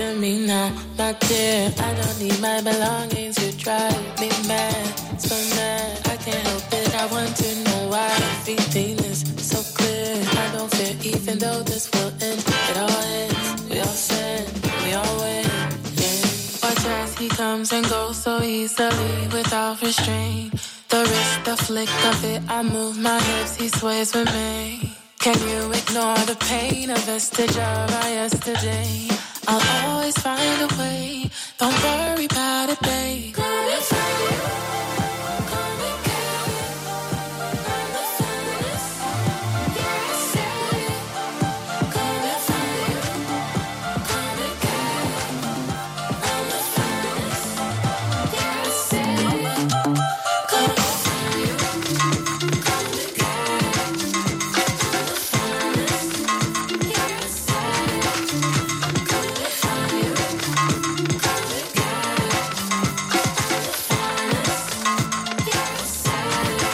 to me now, my dear. I don't need my belongings, you drive me mad, so mad. I can't help it, I want to know why everything is so clear. I don't fear, even though this will end. It all ends, we all sin, we all win. Watch as he comes and goes so easily, without restraint. The wrist, the flick of it, I move my hips, he sways with me. Can you ignore the pain, a vestige of our yesterday? I'll always find a way, don't worry about it, babe. Gonna find you, gonna get it, gonna find us, yeah, I said it. Gonna find you, gonna get it, gonna find us, yeah, I said it. Gonna find you, gonna get it, gonna find us, yeah, I said it. Gonna find you, gonna get it, gonna find us, yeah, I said it.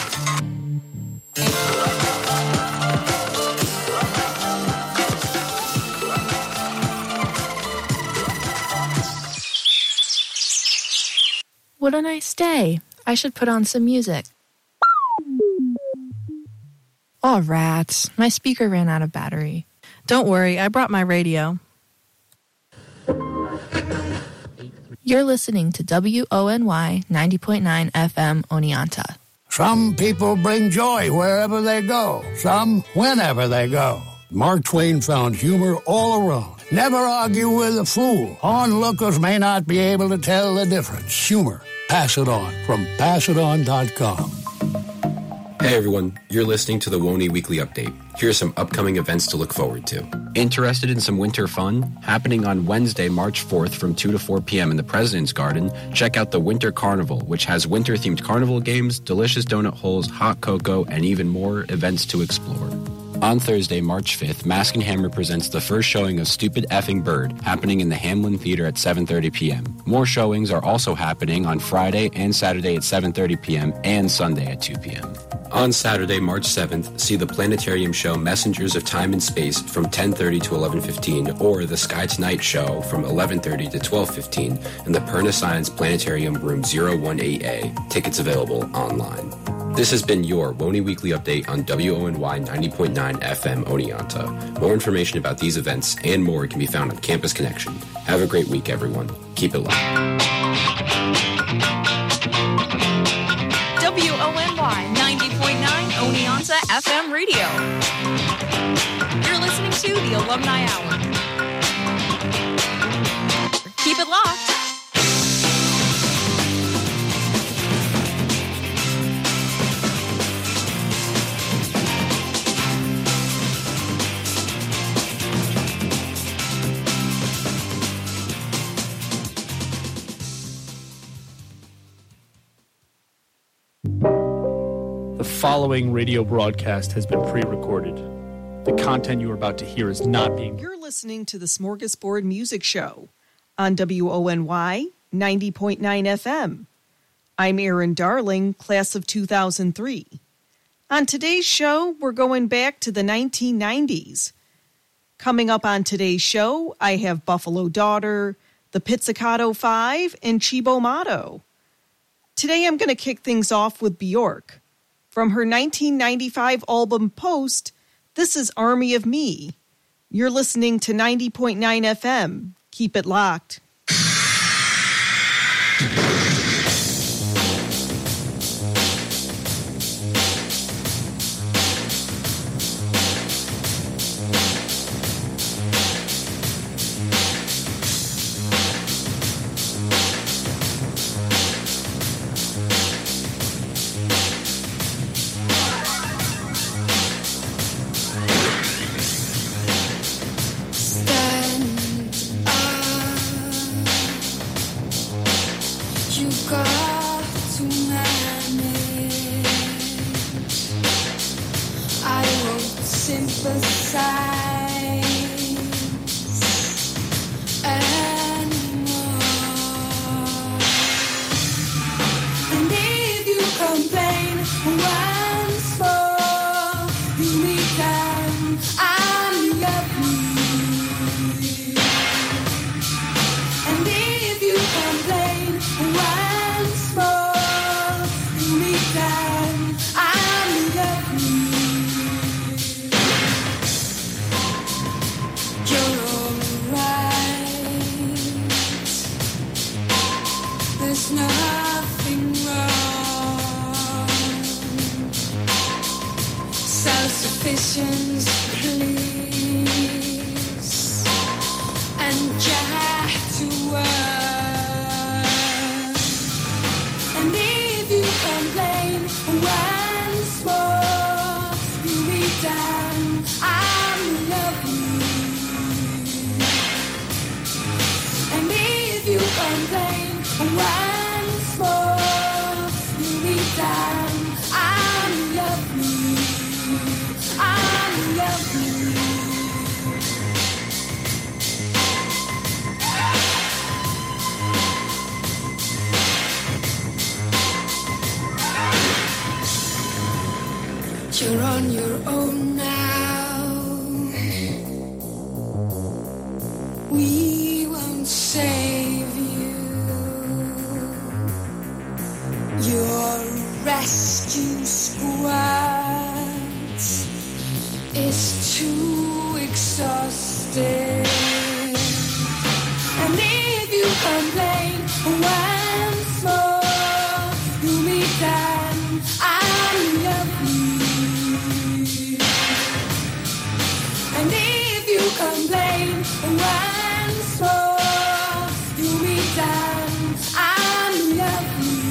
What a nice day. I should put on some music. Oh, rats. My speaker ran out of battery. Don't worry, I brought my radio. You're listening to WONY 90.9 FM Oneonta. Some people bring joy wherever they go, some whenever they go. Mark Twain found humor all around. Never argue with a fool. Onlookers may not be able to tell the difference. Humor. Pass it on from passiton.com. Hey everyone, you're listening to the WONY Weekly Update. Here are some upcoming events to look forward to. Interested in some winter fun? Happening on Wednesday, March 4th from 2 to 4 p.m. in the President's Garden, check out the Winter Carnival, which has winter-themed carnival games, delicious donut holes, hot cocoa, and even more events to explore. On Thursday, March 5th, Mask and Hammer presents the first showing of Stupid Effing Bird, happening in the Hamlin Theater at 7:30 p.m. More showings are also happening on Friday and Saturday at 7:30 p.m. and Sunday at 2 p.m. On Saturday, March 7th, see the planetarium show Messengers of Time and Space from 10:30 to 11:15, or the Sky Tonight show from 11:30 to 12:15 in the Perna Science Planetarium Room 018A. Tickets available online. This has been your WONY Weekly Update on WONY 90.9 FM Oneonta. More information about these events and more can be found on Campus Connection. Have a great week, everyone. Keep it locked. WONY 90.9 Oneonta FM Radio. You're listening to the Alumni Hour. Keep it locked. The following radio broadcast has been pre-recorded. The content you are about to hear is not being... You're listening to the Smorgasbord Music Show on WONY 90.9 FM. I'm Erin Darling, class of 2003. On today's show, we're going back to the 1990s. Coming up on today's show, I have Buffalo Daughter, the Pizzicato Five, and Cibo Matto. Today I'm going to kick things off with Bjork. From her 1995 album Post, this is Army of Me. You're listening to 90.9 FM. Keep it locked. suspicions, please, and jack to work. And if you complain once more, you be done. I'm lovely. And if you complain once more, you be done. I'm lovely. I'm lovely. You're on your own now. We won't save you. Your rescue squad is too exhausted. And if you complain once more, you'll be done. I'm lovely. And if you complain once more, you'll be done. I'm lovely.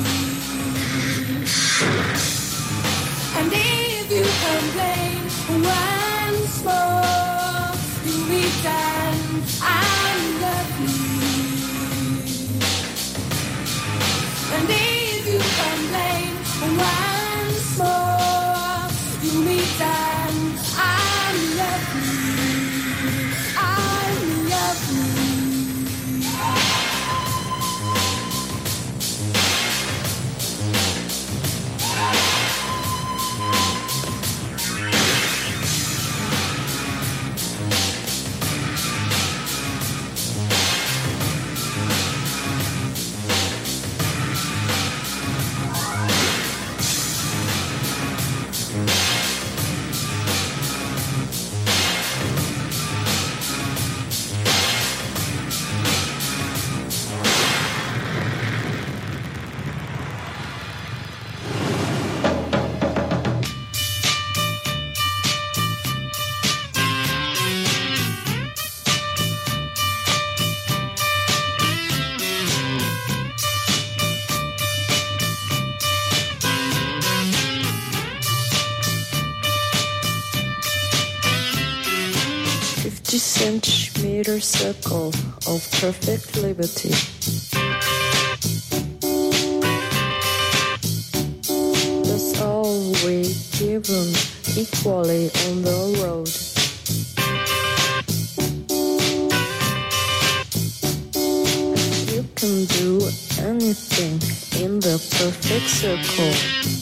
And if you complain once more, you'll be done. I'm lovely. And if you complain once more, you'll be done. I'm lovely. I'm lovely. Centimeter circle of perfect liberty. That's all we given equally on the road. You can do anything in the perfect circle.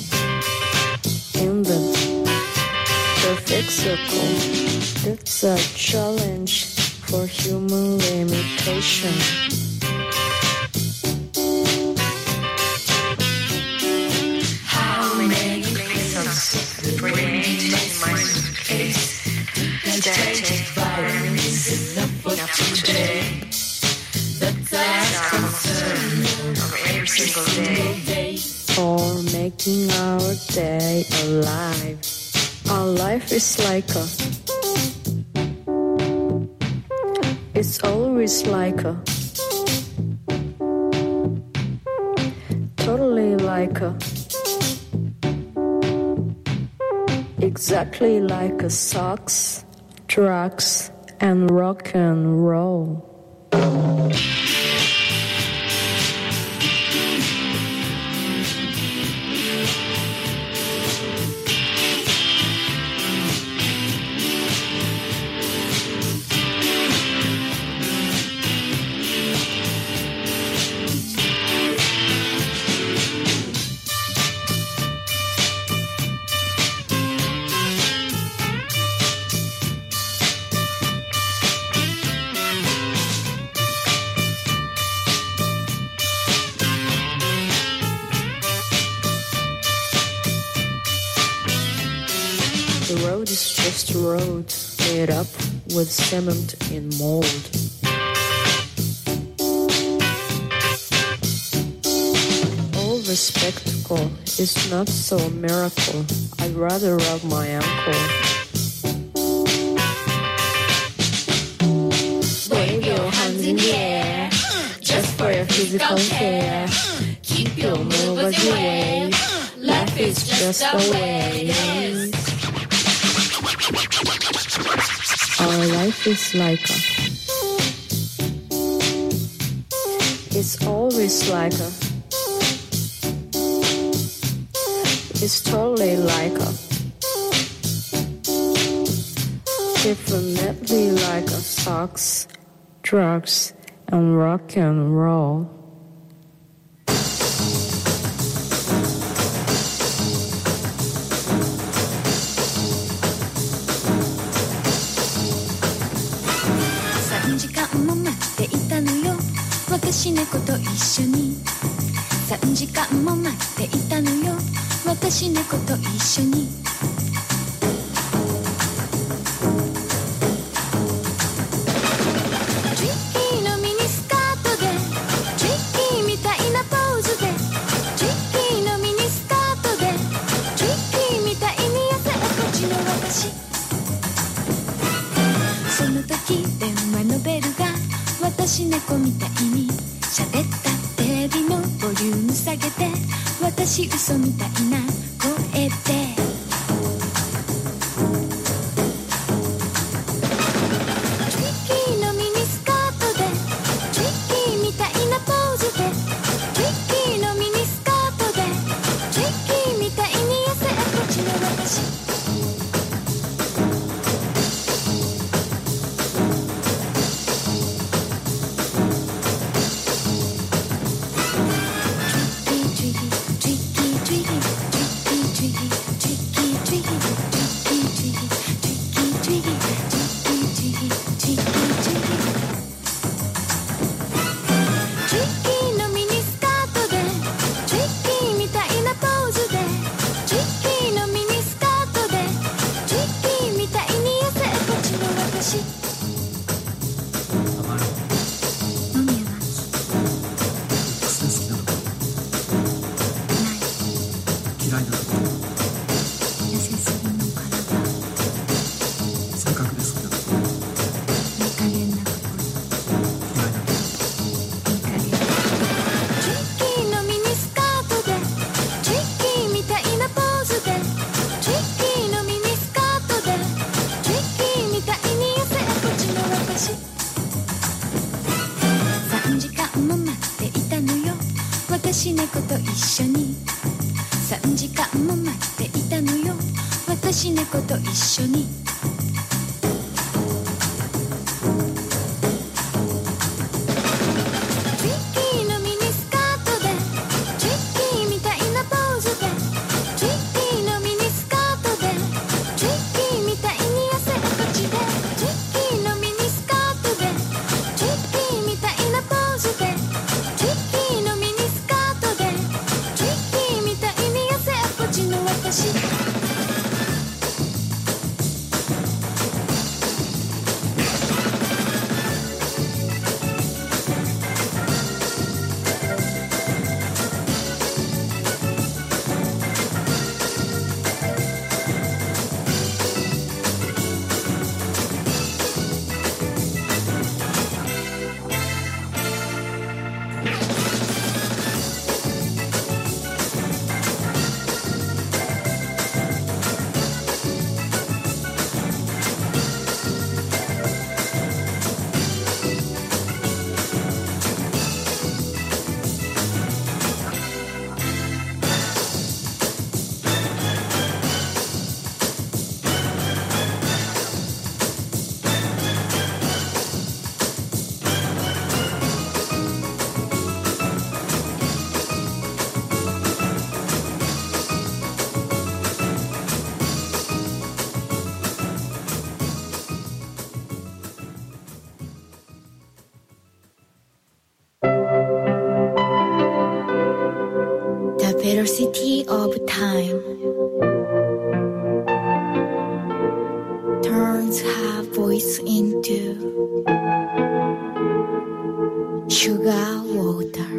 In the perfect circle. That's a challenge for human limitation. How many prisons remain in my suitcase? Static violence enough for today. That's our concern of every single day. For making our day alive. Our life is like a. It's always like a. Totally like a. Exactly like a socks, drugs, and rock and roll. The road is just a road made up with cement and mold. All the spectacle is not so a miracle. I'd rather rub my ankle. in the air. Just for your physical care. Keep your move as you wave. Life is just a wave. Our life is like a. It's always like a. It's totally like a. Definitely like a sex, drugs, and rock and roll. 私猫と一緒に3時間も待っていたのよ私猫と一緒にトリッキーのミニスカートでトリッキーみたいなポーズでトリッキーのミニスカートでトリッキーみたいに痩せ落ちの私その時電話のベルが私猫みたいに喋ったテレビのボリューム下げて私嘘みたいな声でトリッキーのミニスカートでトリッキーみたいなポーズでトリッキーのミニスカートでトリッキーみたいに痩せこっちの私私猫と一緒に3時間も待っていたのよ私猫と一緒にトリッキーのミニスカートでトリッキーみたいなポーズでトリッキーのミニスカートでトリッキーみたいに痩せこっちでトリッキーのミニスカートでトリッキーみたいなポーズでトリッキーのミニスカートでトリッキーみたいに痩せこっちの私velocity of time turns her voice into sugar water.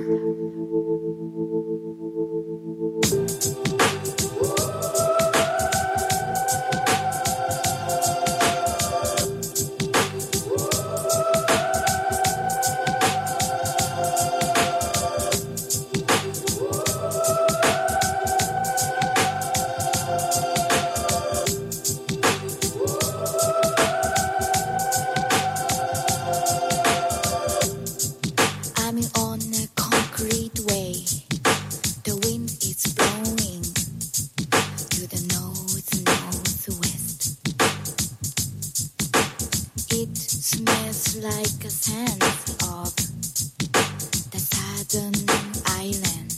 like a sense of the southern island.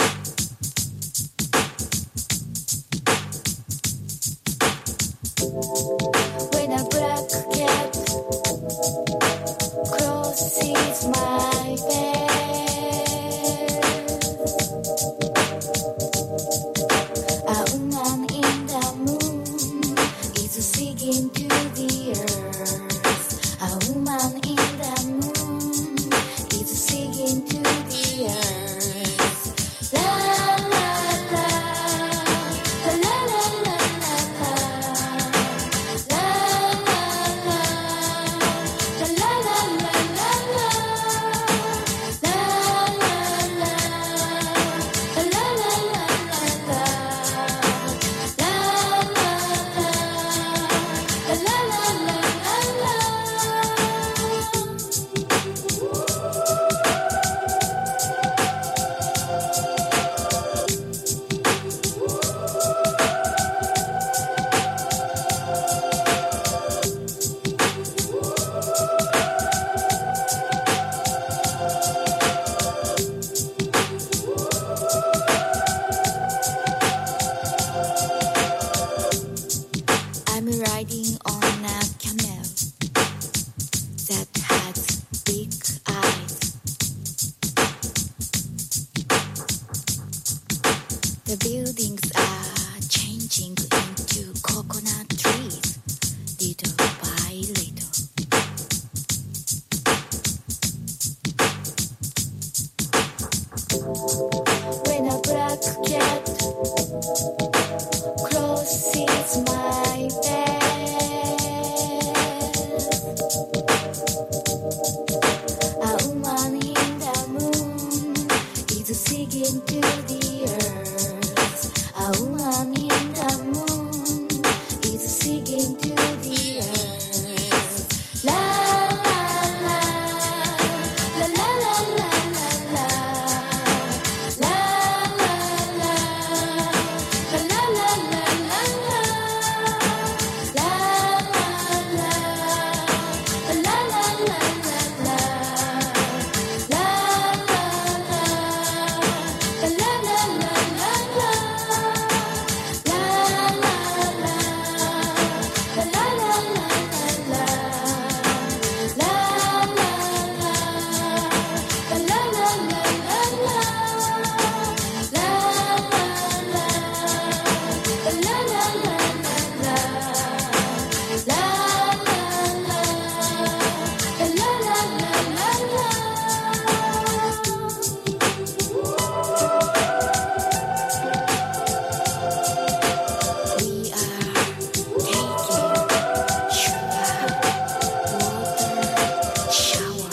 When a black cat crosses my bed, a woman in the moon is singing to the earth. A woman in the moon is singing to the earth. La la la, la la la la la. La la la, la la la la la. La la la, la la la la la. La la la, la la la la la. I'm riding on a camel that has big eyes. The buildings are changing into coconut trees, little by little. When a black cat crosses my bed, a woman in the moon is singing to the earth. A woman in the moon is singing to the earth. La la la, la la la la la la. La la la, la la la la la. La la la, la la la la la. La la la, la la la la la. La la la, la la la la la. La la la, la la la la la. We are taking sugar water shower.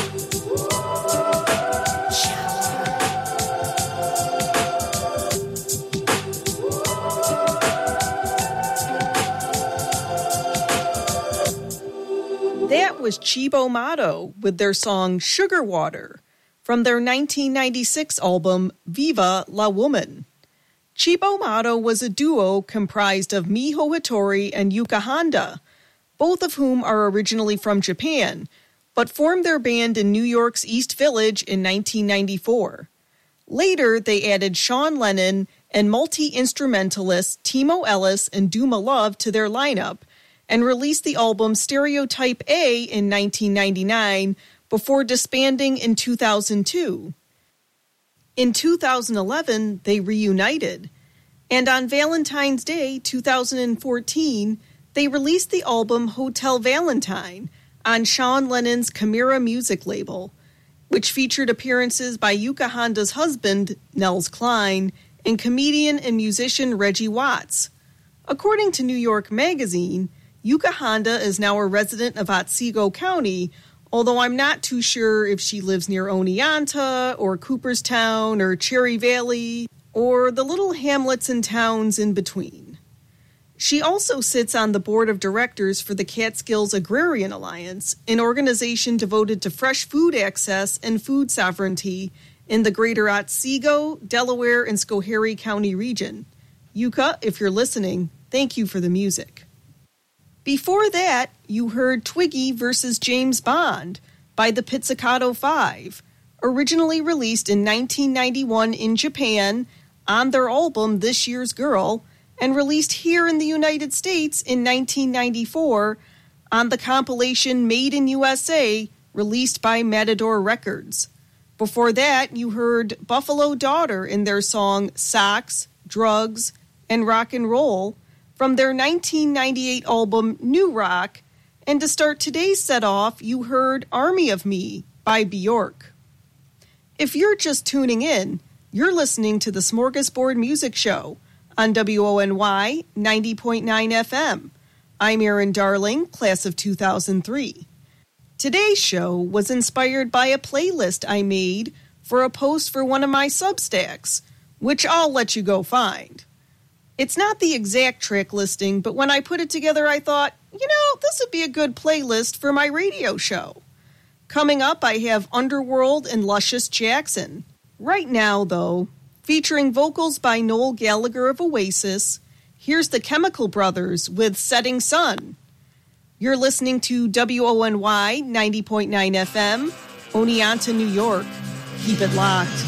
That was Chibo Motto with their song Sugar Water from their 1996 album Viva La Woman. Chibo Motto was a duo comprised of Miho Hattori and Yuka Honda, both of whom are originally from Japan, but formed their band in New York's East Village in 1994. Later, they added Sean Lennon and multi-instrumentalists Timo Ellis and Duma Love to their lineup, and released the album Stereotype A in 1999 before disbanding in 2002. In 2011, they reunited, and on Valentine's Day 2014, they released the album Hotel Valentine on Sean Lennon's Chimera music label, which featured appearances by Yuka Honda's husband, Nels Cline, and comedian and musician Reggie Watts. According to New York Magazine, Yuka Honda is now a resident of Otsego County, although I'm not too sure if she lives near Oneonta or Cooperstown or Cherry Valley or the little hamlets and towns in between. She also sits on the board of directors for the Catskills Agrarian Alliance, an organization devoted to fresh food access and food sovereignty in the greater Otsego, Delaware, and Schoharie County region. Yuka, if you're listening, thank you for the music. Before that, you heard Twiggy vs. James Bond by the Pizzicato Five, originally released in 1991 in Japan on their album This Year's Girl, and released here in the United States in 1994 on the compilation Made in USA, released by Matador Records. Before that, you heard Buffalo Daughter in their song Socks, Drugs, and Rock and Roll from their 1998 album New Rock. And to start today's set off, you heard Army of Me by Bjork. If you're just tuning in, you're listening to the Smorgasbord Music Show on WONY 90.9 FM. I'm Erin Darling, class of 2003. Today's show was inspired by a playlist I made for a post for one of my Substacks, which I'll let you go find. It's not the exact track listing, but when I put it together, I thought, this would be a good playlist for my radio show. Coming up, I have Underworld and Luscious Jackson. Right now, though, featuring vocals by Noel Gallagher of Oasis, here's the Chemical Brothers with Setting Sun. You're listening to WONY 90.9 FM, Oneonta, New York. Keep it locked.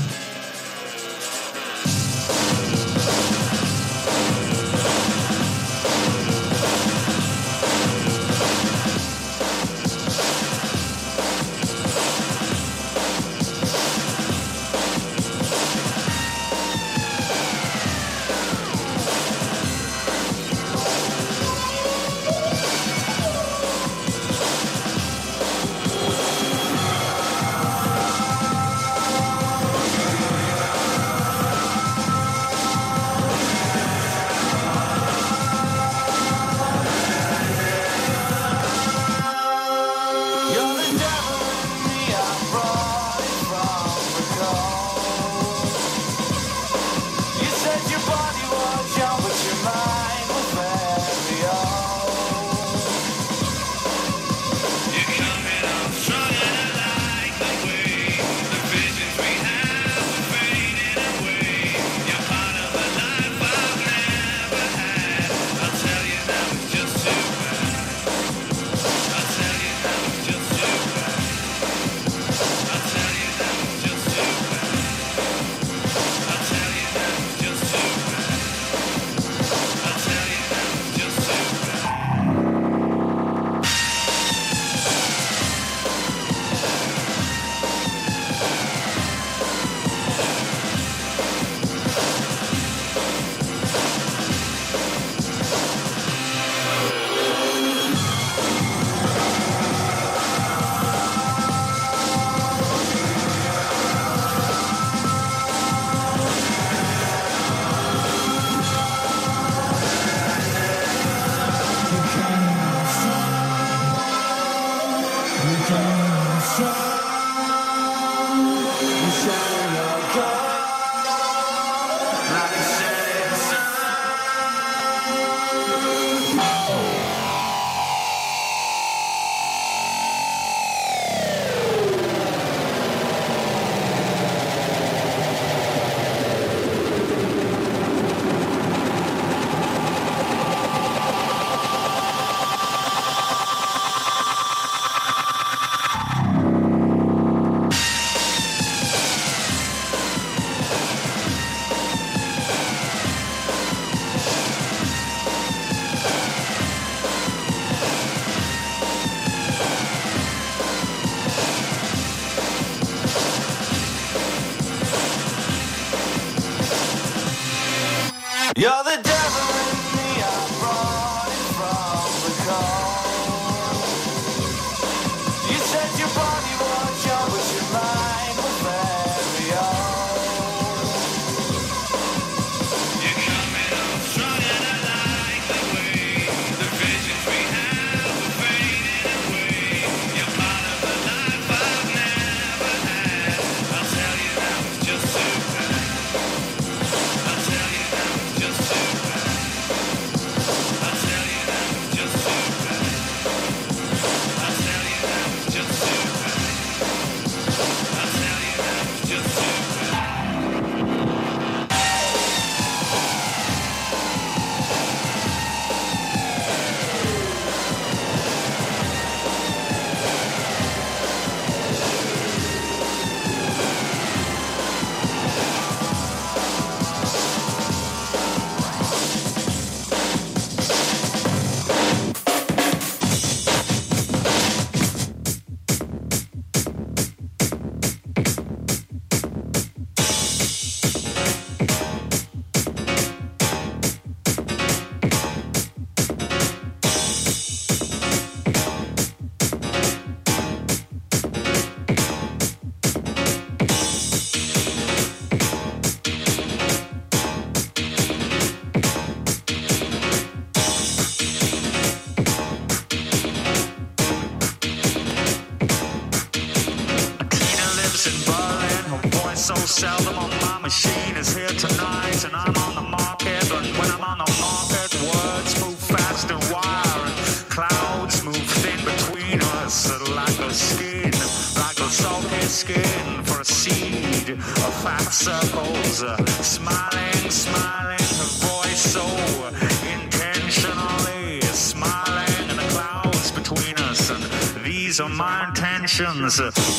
sell them on my machine is here tonight, and I'm on the market. And when I'm on the market, words move fast and wire, and clouds move thin between us, like a skin, like a salty skin for a seed of fat circles. Smiling, smiling, her voice so intentionally smiling, and the clouds between us, and these are my intentions.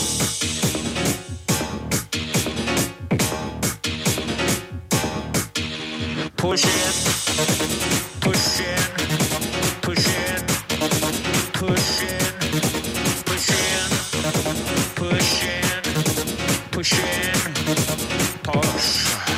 Push it, push it, push it, push it, push in, push in, push in, push.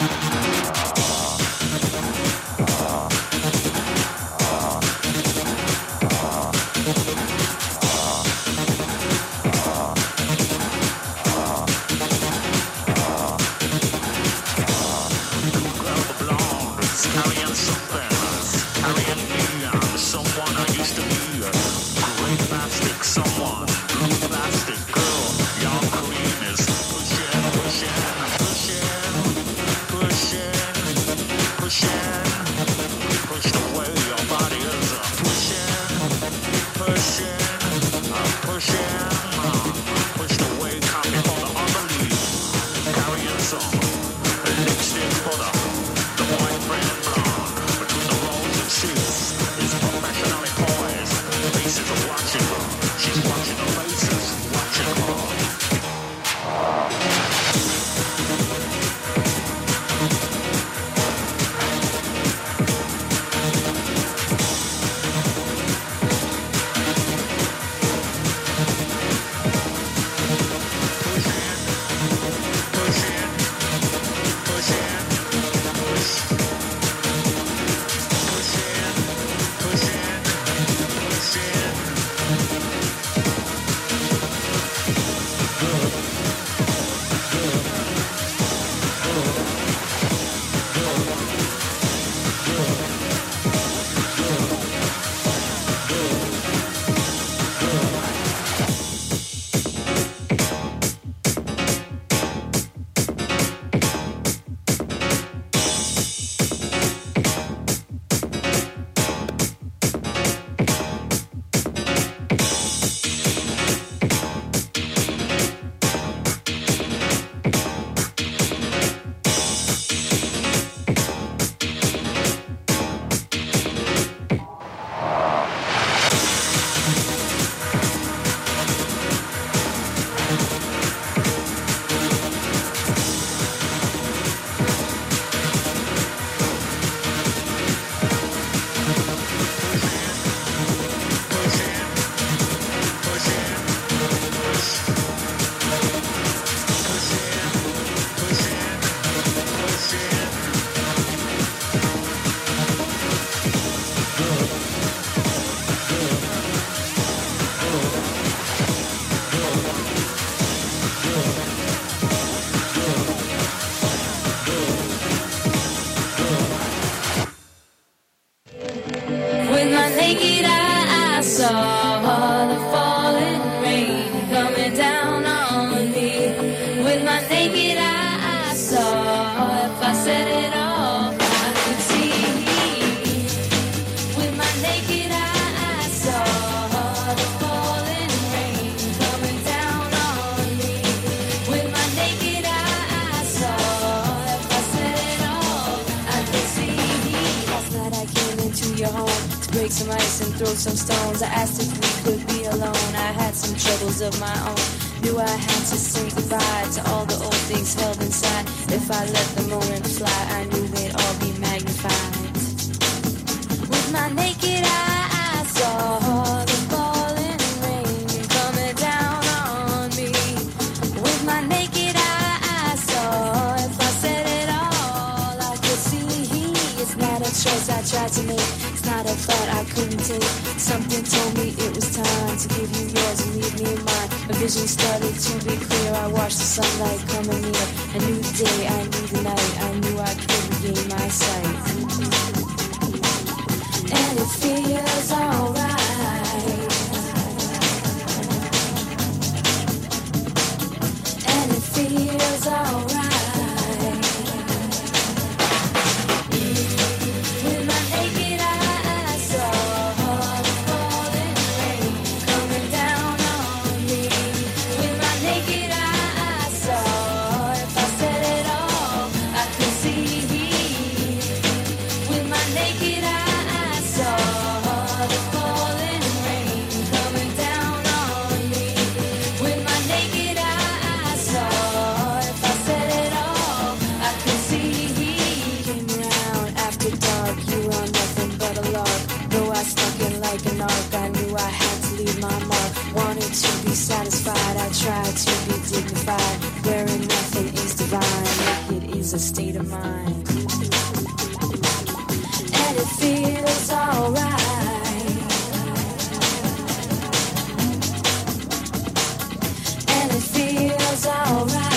Some ice and throw some stones. I asked if we could be alone. I had some troubles of my own. Knew I had to say goodbye to all the old things held inside. If I let the moment fly, I knew they'd all be magnified. With my naked eye, I saw the falling rain coming down on me. With my naked eye, I saw. If I said it all, I could see. It's not a choice I tried to make. Not a thought I couldn't take. Something told me it was time to give you yours and leave me mine. A vision started to be clear. I watched the sunlight coming near. I knew the day, I knew the night. I knew I could regain my sight. And it feels alright. And it feels alright. like an arc. I knew I had to leave my mark. Wanted to be satisfied, I tried to be dignified. Wherein nothing is divine, naked is a state of mind. And it feels alright. And it feels alright.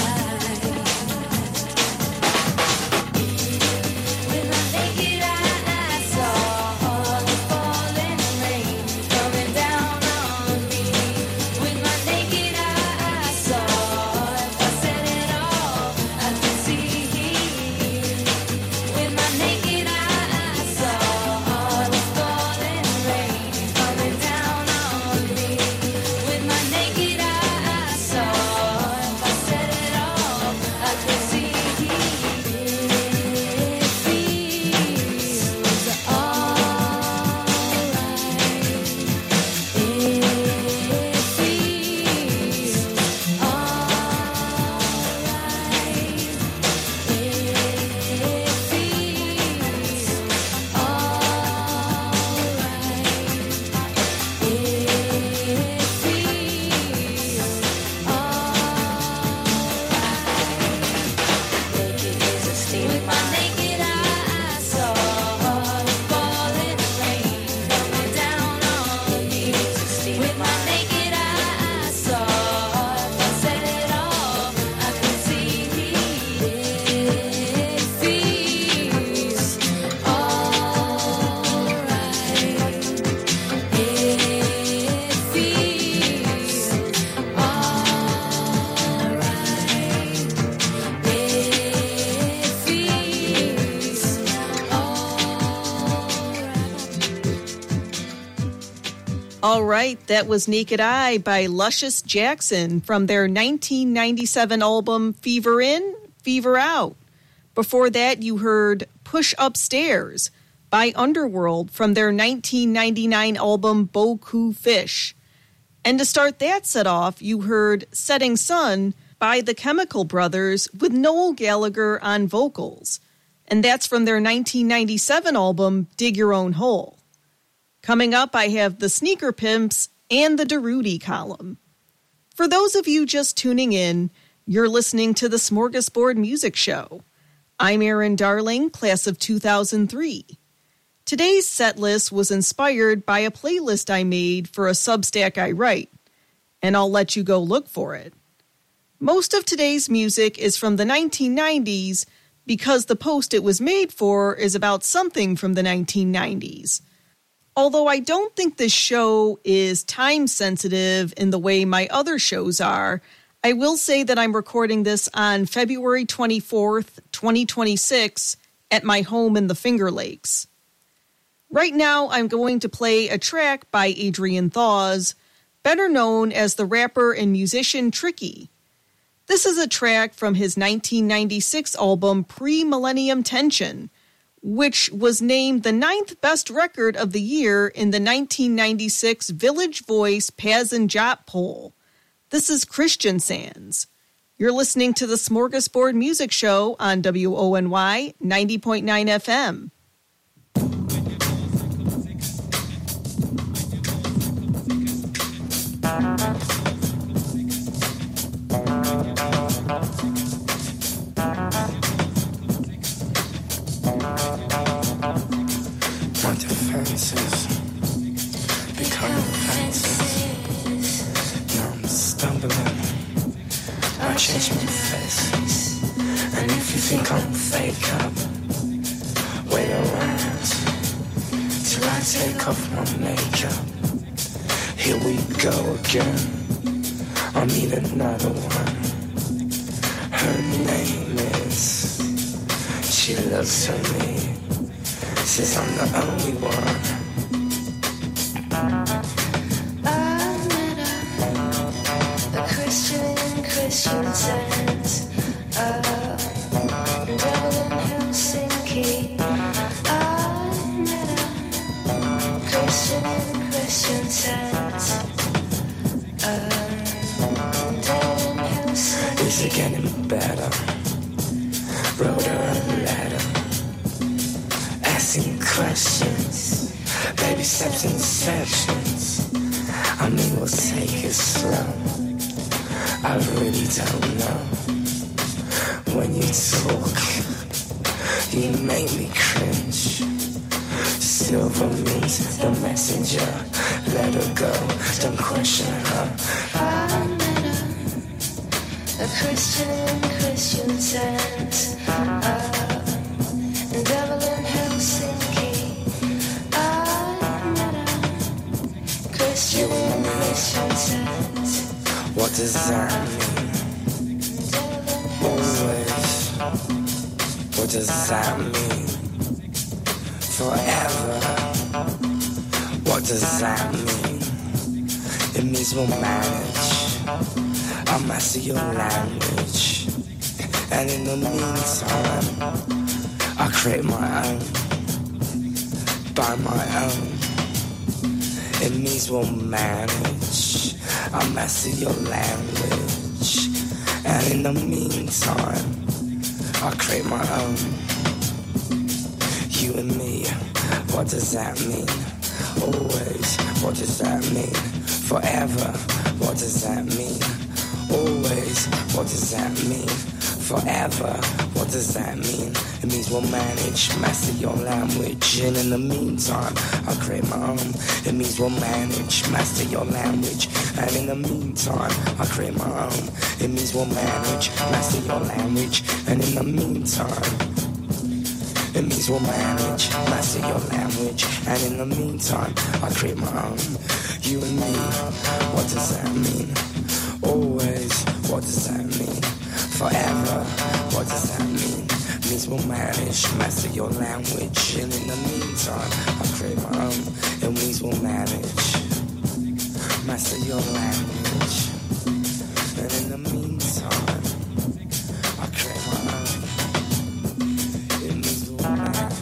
All right, that was Naked Eye by Luscious Jackson from their 1997 album Fever In, Fever Out. Before that, you heard Push Upstairs by Underworld from their 1999 album Boku Fish. And to start that set off, you heard Setting Sun by the Chemical Brothers with Noel Gallagher on vocals. And that's from their 1997 album Dig Your Own Hole. Coming up, I have the Sneaker Pimps and the Darude column. For those of you just tuning in, you're listening to the Smorgasbord Music Show. I'm Erin Darling, class of 2003. Today's set list was inspired by a playlist I made for a Substack I write, and I'll let you go look for it. Most of today's music is from the 1990s because the post it was made for is about something from the 1990s. Although I don't think this show is time-sensitive in the way my other shows are, I will say that I'm recording this on February 24th, 2026, at my home in the Finger Lakes. Right now, I'm going to play a track by Adrian Thaws, better known as the rapper and musician Tricky. This is a track from his 1996 album Pre-Millennium Tension, which was named the 9th best record of the year in the 1996 Village Voice Paz and Jop poll. This is Christian Sands. You're listening to the Smorgasbord Music Show on WONY 90.9 FM. My defenses become offenses. Now I'm stumbling. I change my face. And if you think I'm fake up, wait around till I take off my makeup. Here we go again. I'll meet another one. Her name is. She looks at me. Says I'm the only one. I met a Christian Science down in Helsinki. I met a Christian Science down in Helsinki. Is it getting better? Wrote her a letter asking questions. Baby, accepting sections. I mean, we'll take it slow. I really don't know. When you talk, you make me cringe. Silver means the messenger. Let her go, don't question her. I met a Christian Science, devil in Helsinki. I met a Christian Science. What does that mean? Always. What does that mean? Forever. What does that mean? It means we'll manage. I'll master your language. And in the meantime, I'll create my own. By my own. It means we'll manage. I'll master your language. And in the meantime, I'll create my own. You and me, what does that mean? Always, what does that mean? Forever, what does that mean? Always, what does that mean? Forever, what does that mean? It means we'll manage, master your language. And in the meantime, I'll create my own. It means we'll manage, master your language. And in the meantime, I'll create my own. It means we'll manage, master your language. And in the meantime, it means we'll manage, master your language. And in the meantime, I create my own. You and me, what does that mean? Always, what does that mean? Forever, what does that mean? Means we'll manage, master your language. And in the meantime, I create my own. It means we'll manage, master your language. And in the meantime, I create my own. It means we'll manage.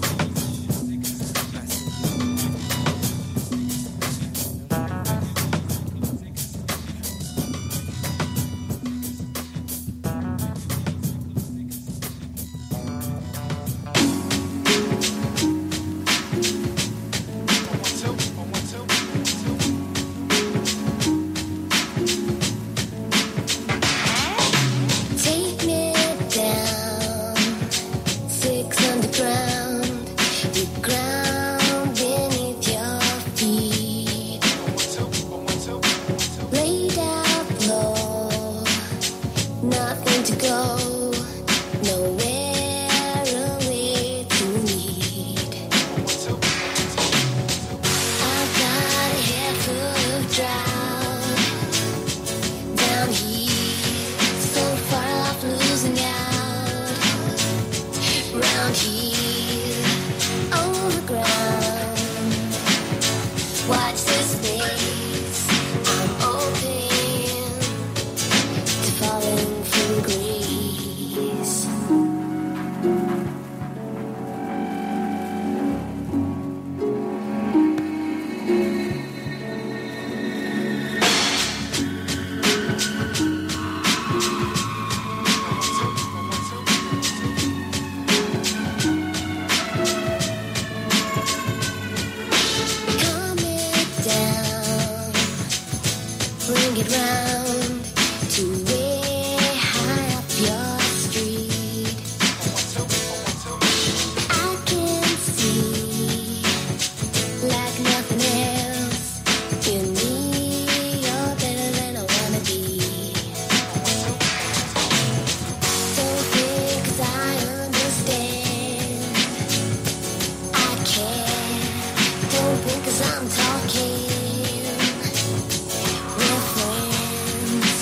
Take me down, 6 underground, the ground beneath your feet. Laid out low, nothing to go, nowhere away to lead. I've got a head full of drought down here, so far off losing out. Round here, on the ground, watch this space. I'm open to falling from grace. Calm it down, bring it round to way high up your street. I can see like nothing else. In me, you're better than I wanna be. Don't think 'cause I understand. I care. Don't think 'cause I'm talking. We're friends.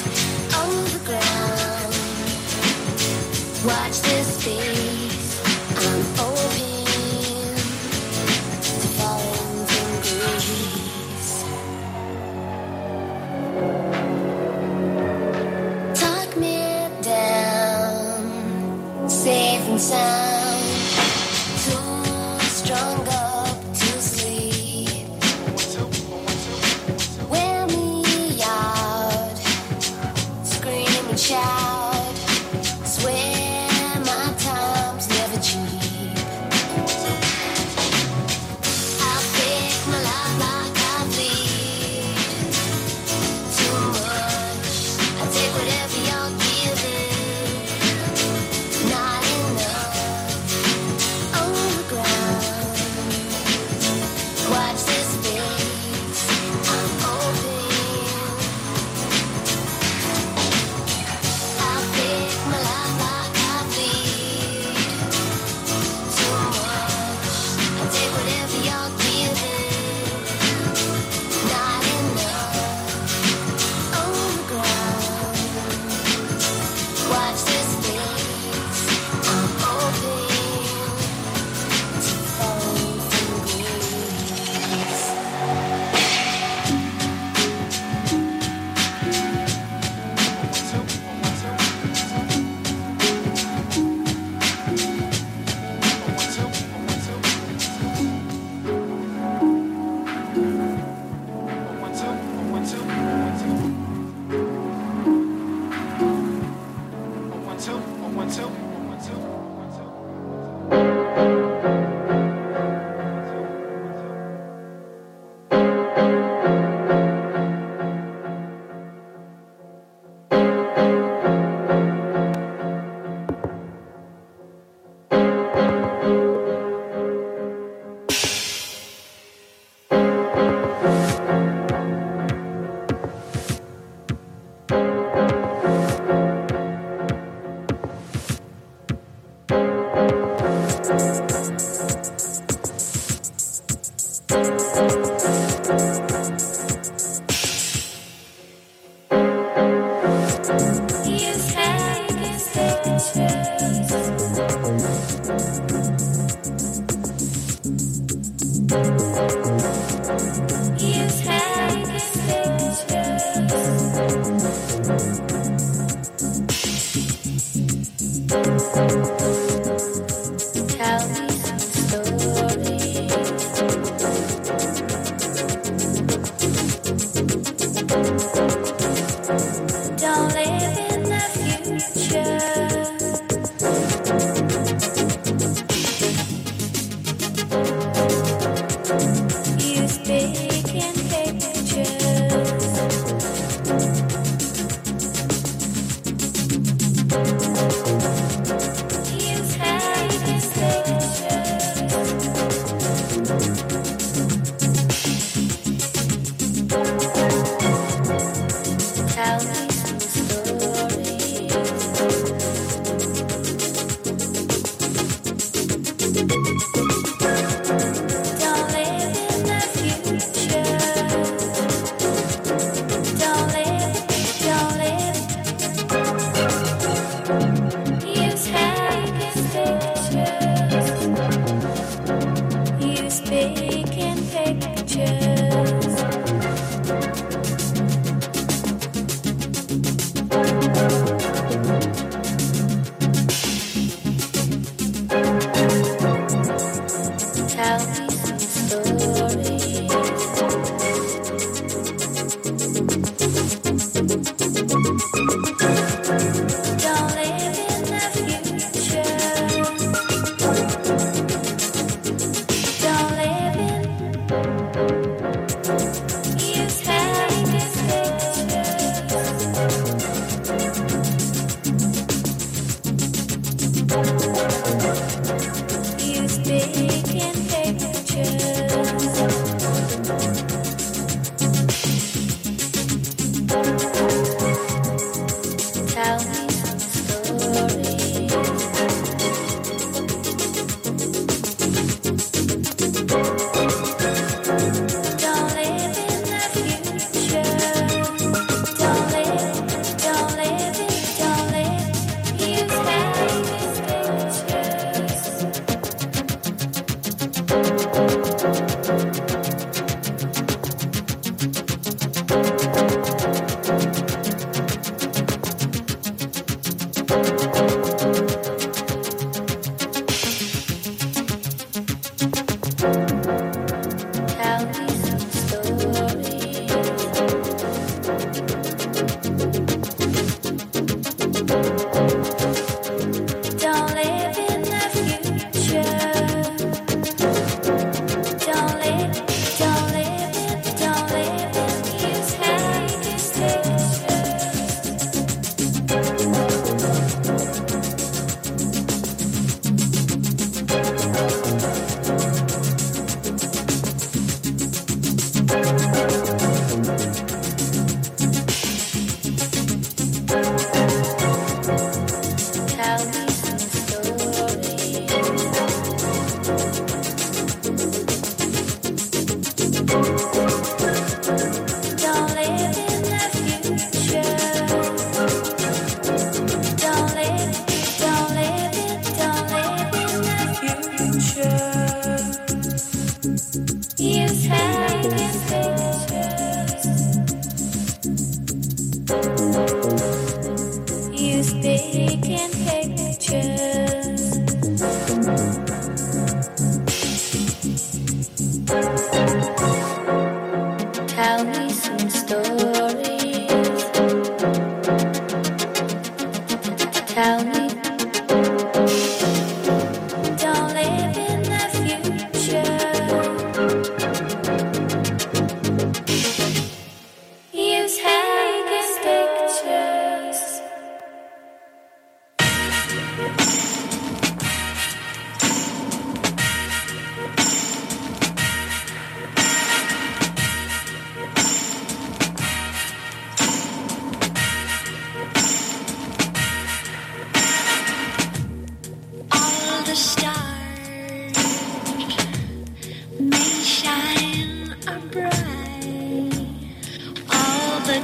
bright. All the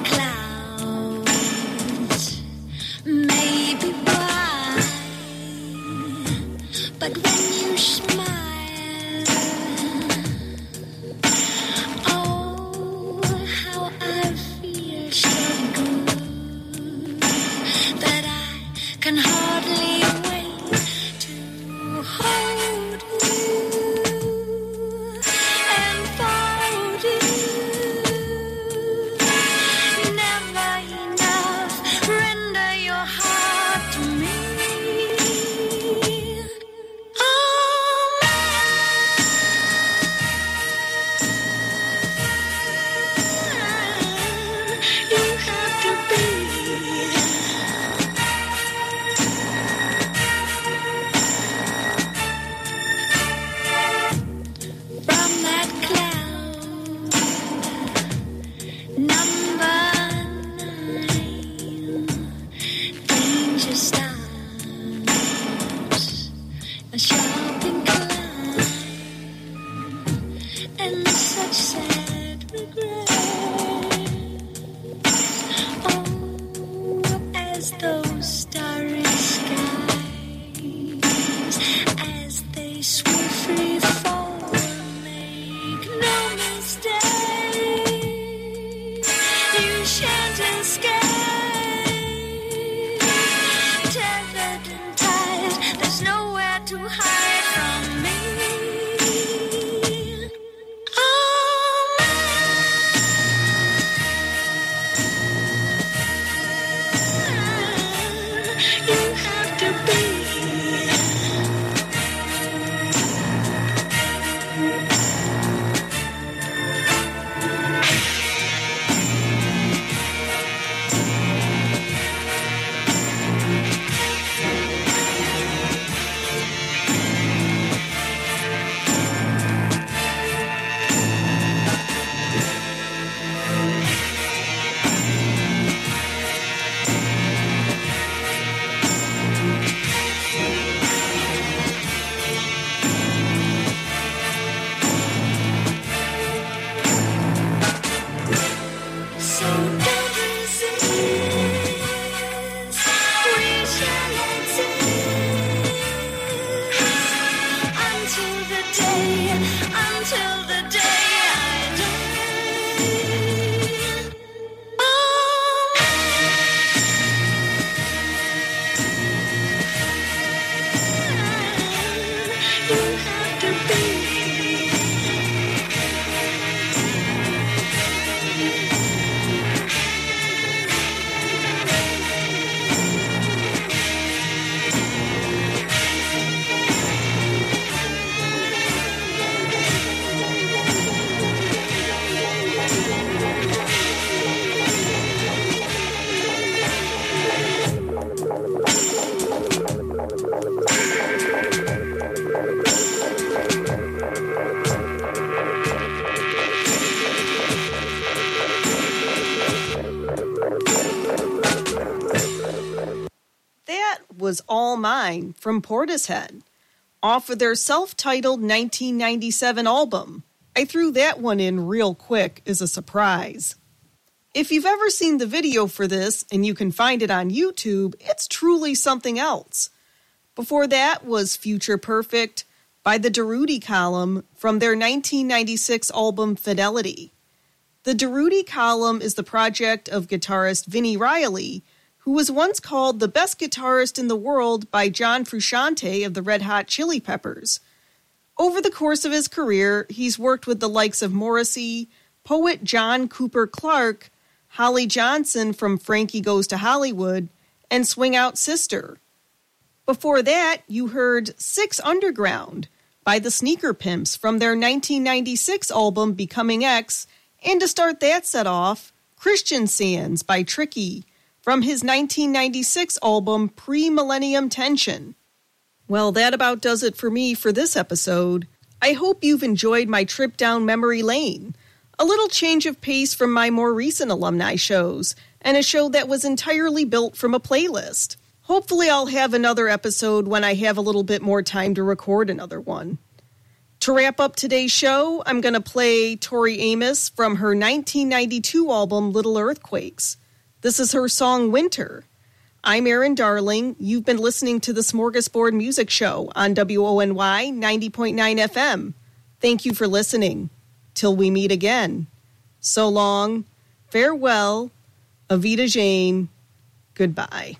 clouds may be white, but when you smile, oh, how I feel so good that I can hardly wait to hold you and fold you. Never enough, render your heart to me. Oh, you have to be. From that cloud, number 9, danger stops, a sharp incline, and such sad regret. Oh, as those starry skies, as they swiftly fall, make no mistake, you shan't escape. Tethered and tied, there's nowhere to hide from me. Oh, you have to be. So don't resist, we shall exist until the day I die. Oh, you have to be. That was All Mine from Portishead, off of their self-titled 1997 album. I threw that one in real quick as a surprise. If you've ever seen the video for this, and you can find it on YouTube, it's truly something else. Before that was Future Perfect by the Durutti Column from their 1996 album Fidelity. The Durutti Column is the project of guitarist Vinnie Riley, who was once called the best guitarist in the world by John Frusciante of the Red Hot Chili Peppers. Over the course of his career, he's worked with the likes of Morrissey, poet John Cooper Clarke, Holly Johnson from Frankie Goes to Hollywood, and Swing Out Sister. Before that, you heard Six Underground by the Sneaker Pimps from their 1996 album Becoming X, and to start that set off, Christian Sands by Tricky from his 1996 album Pre-Millennium Tension. Well, that about does it for me for this episode. I hope you've enjoyed my trip down memory lane. A little change of pace from my more recent alumni shows, and a show that was entirely built from a playlist. Hopefully I'll have another episode when I have a little bit more time to record another one. To wrap up today's show, I'm going to play Tori Amos from her 1992 album, Little Earthquakes. This is her song, Winter. I'm Erin Darling. You've been listening to the Smorgasbord Music Show on WONY 90.9 FM. Thank you for listening. Till we meet again. So long, farewell, Avita Jane, goodbye.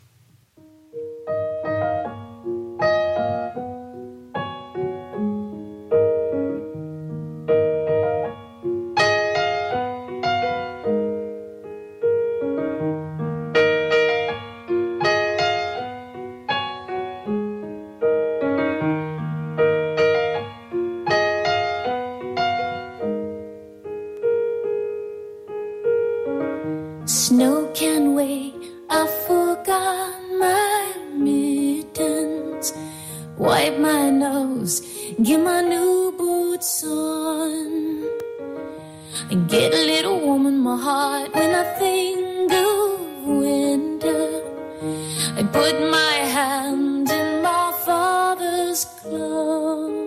Snow can wait, I forgot my mittens. Wipe my nose, get my new boots on. I get a little warm in my heart when I think of winter. I put my hand in my father's glove.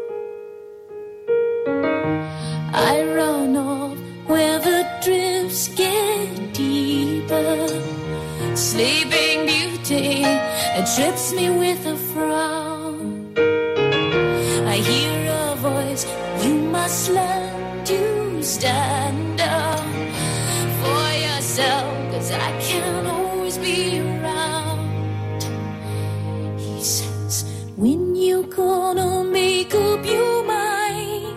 I run off where the drifts get deeper. Sleeping Beauty, it trips me with a frown. I hear a voice, you must learn to stand up for yourself, 'cause I can't always be around. He says, when you gonna make up your mind?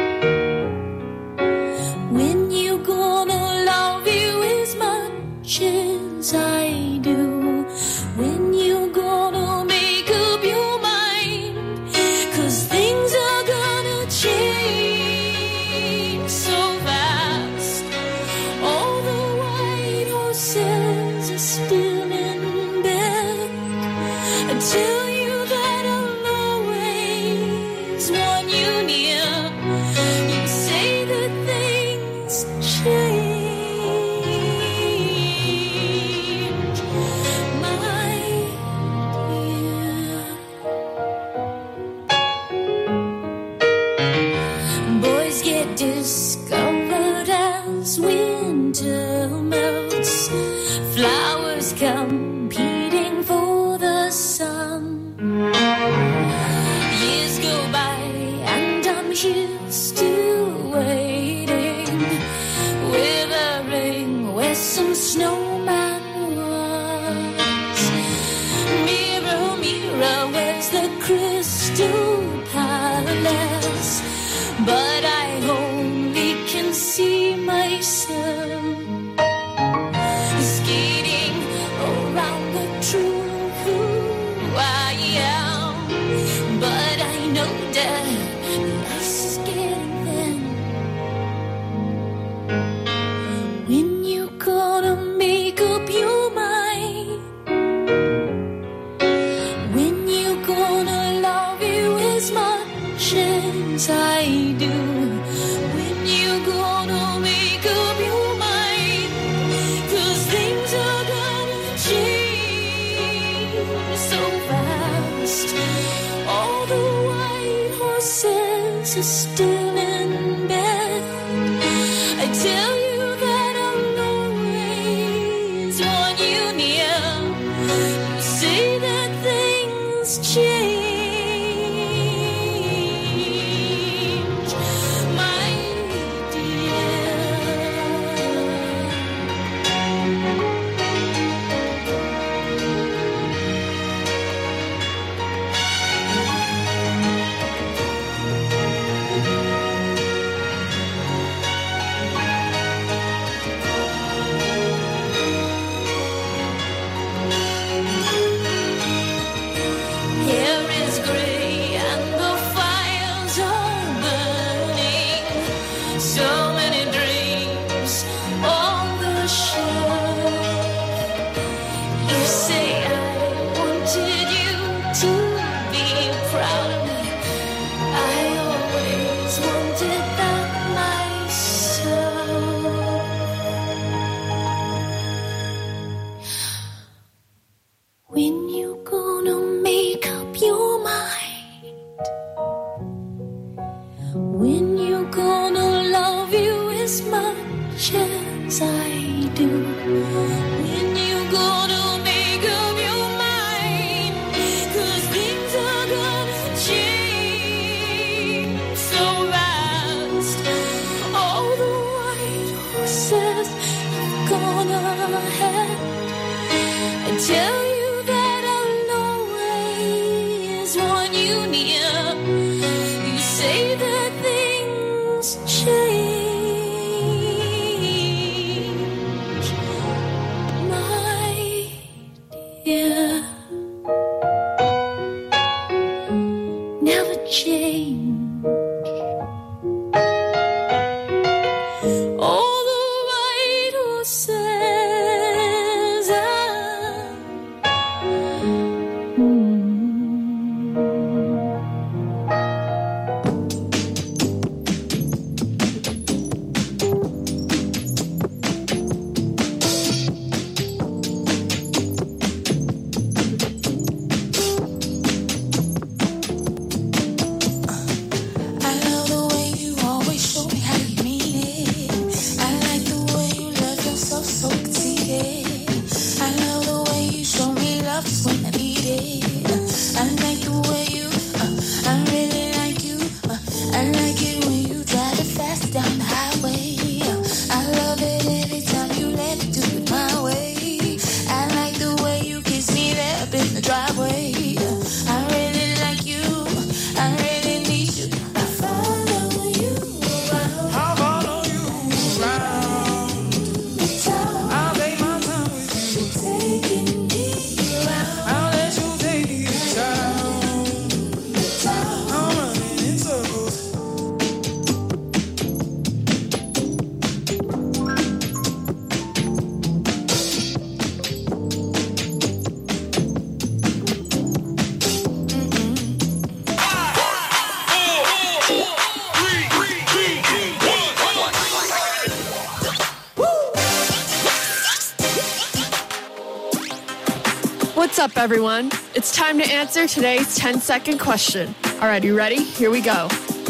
When you gonna love you as much as I do? When you gonna make up your mind? 'Cause things are gonna change so fast. All the white horses are still in bed. I tell you that I'll always want you near. You say that things change, my dear. Boys get discovered as winter melts. Flowers competing for the sun. Years go by and I'm here still waiting, withering where some snowman was. Mirror, mirror, where's the crystal palace? But I only can see myself skating around the truth who I am. But I know that the ice is getting thin. When you gonna make up your mind? When you gonna love you as much as I do? When you gonna make up your mind? 'Cause things are gonna change so fast. All the white horses are still in bed. I tell you that I'll always want you near. You say that things change, my dear. much as I do. When you gonna make up your mind? 'Cause things are gonna change so fast. All the white horses have gone ahead and tell you that I'll always want you near. You say that things change, my dear. Never change. All the white horses I love the way you always show me how you mean it. I like the way you love yourself so conceited. I love the way you show me love just when I need it. I like the way you, I really like you. I like it when you drive it fast down the highway. I love it every time you let me do it my way. I like the way you kiss me there up in the driveway. I really like you. I really need you. I follow you around. I follow you around. I'll take my time with you. Taking me around. I'll let you take me to town. I'm running in circles. What's up, everyone? It's time to answer today's 10-second question. All right, you ready? Here we go.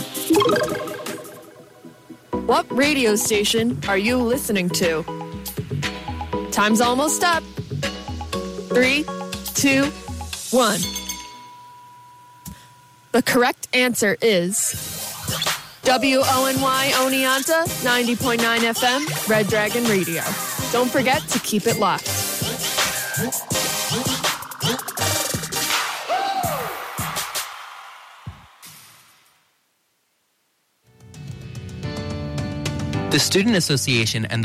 What radio station are you listening to? Time's almost up. 3, 2, 1. The correct answer is WONY Oneonta 90.9 FM, Red Dragon Radio. Don't forget to keep it locked. The Student Association and